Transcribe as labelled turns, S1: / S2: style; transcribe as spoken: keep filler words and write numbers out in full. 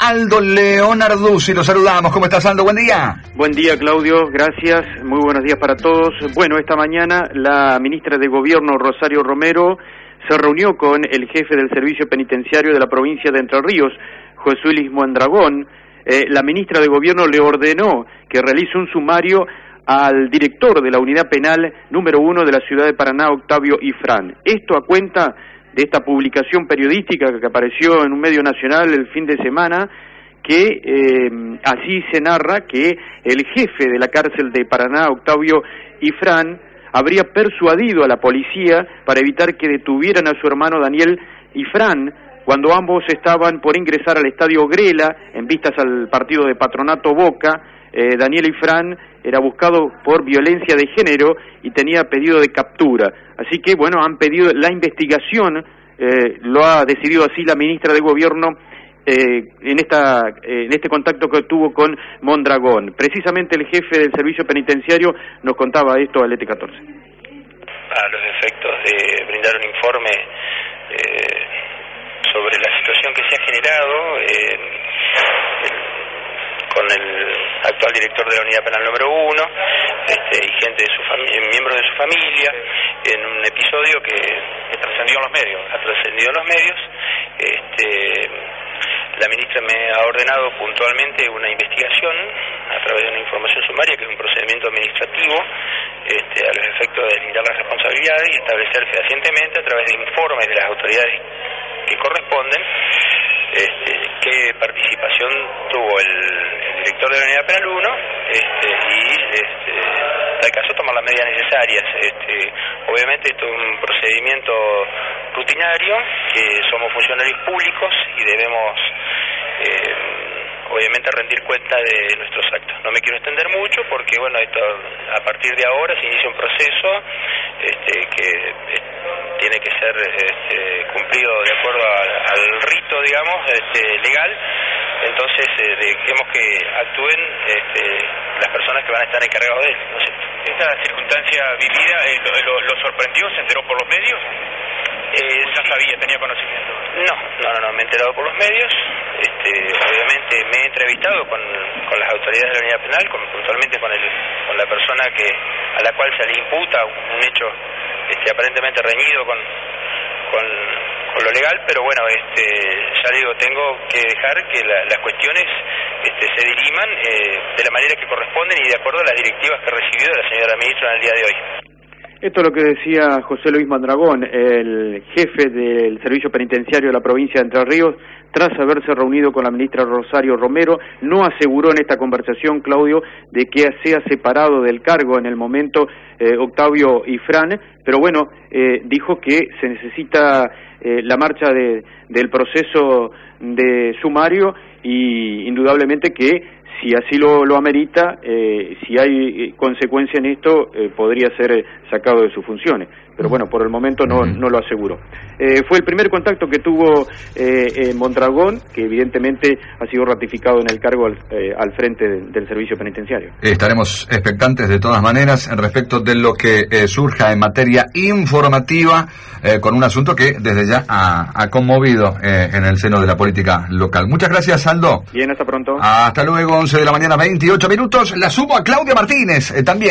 S1: Aldo Leonarduzzi, lo saludamos. ¿Cómo estás, Aldo? Buen día.
S2: Buen día, Claudio. Gracias. Muy buenos días para todos. Bueno, esta mañana la ministra de Gobierno, Rosario Romero, se reunió con el jefe del Servicio Penitenciario de la provincia de Entre Ríos, José Luis Mondragón. Eh, la ministra de Gobierno le ordenó que realice un sumario al director de la unidad penal número uno de la ciudad de Paraná, Octavio Ifrán. Esto a cuenta de esta publicación periodística que apareció en un medio nacional el fin de semana, que eh, así se narra que el jefe de la cárcel de Paraná, Octavio Ifrán, habría persuadido a la policía para evitar que detuvieran a su hermano Daniel Ifrán cuando ambos estaban por ingresar al estadio Grela en vistas al partido de Patronato Boca. eh, Daniel Ifrán era buscado por violencia de género y tenía pedido de captura. Así que, bueno, han pedido la investigación, eh, lo ha decidido así la ministra de Gobierno eh, en esta eh, en este contacto que tuvo con Mondragón. Precisamente el jefe del servicio penitenciario nos contaba esto al E T catorce.
S3: A los efectos de brindar un informe eh, sobre la situación que se ha generado eh, el, con el actual director de la unidad penal número uno este, y gente de su familia, miembros de su familia, en un episodio que, que trascendió en los medios, ha trascendido en los medios. Este, la ministra me ha ordenado puntualmente una investigación a través de una información sumaria, que es un procedimiento administrativo, este, a los efectos de deslindar las responsabilidades y establecer fehacientemente a través de informes de las autoridades que corresponden este, qué participación tuvo el, el director de la unidad penal uno este, y este, en tal caso tomar las medidas necesarias. Este, obviamente esto es un procedimiento rutinario, que somos funcionarios públicos y debemos eh, obviamente rendir cuenta de nuestros actos. No me quiero extender mucho porque bueno, esto a partir de ahora se inicia un proceso este, que eh, tiene que ser este, cumplido de acuerdo a, al rito, digamos, este, legal. Entonces eh, dejemos que actúen este, las personas que van a estar encargados de él, ¿no es cierto?
S4: ¿Esta circunstancia vivida eh, lo, lo, lo sorprendió? ¿Se enteró por los medios?
S3: Eh,
S4: ¿Ya sabía, tenía conocimiento?
S3: No, no, no, no, me he enterado por los medios. Este, obviamente me he entrevistado con, con las autoridades de la unidad penal, con, puntualmente con el con la persona que a la cual se le imputa un, un hecho este, aparentemente reñido con, con con lo legal, pero bueno, este, ya digo, tengo que dejar que la, las cuestiones este, se diriman eh, de la manera que corresponden y de acuerdo a las directivas que he recibido de la señora ministra en el día de hoy.
S2: Esto es lo que decía José Luis Mondragón, el jefe del Servicio Penitenciario de la provincia de Entre Ríos, tras haberse reunido con la ministra Rosario Romero. No aseguró en esta conversación, Claudio, de que sea separado del cargo en el momento eh, Octavio Ifrán, pero bueno, eh, dijo que se necesita eh, la marcha de, del proceso de sumario y indudablemente que si así lo, lo amerita, eh, si hay consecuencia en esto, eh, podría ser sacado de sus funciones. Pero bueno, por el momento no, no lo aseguró. Eh, fue el primer contacto que tuvo eh, eh, Mondragón, que evidentemente ha sido ratificado en el cargo al, eh, al frente de, del servicio penitenciario.
S1: Estaremos expectantes de todas maneras en respecto de lo que eh, surja en materia informativa eh, con un asunto que desde ya ha, ha conmovido eh, en el seno de la política local. Muchas gracias, Aldo.
S2: Bien, hasta pronto.
S1: Hasta luego, once de la mañana, veintiocho minutos. La sumo a Claudia Martínez, eh, también.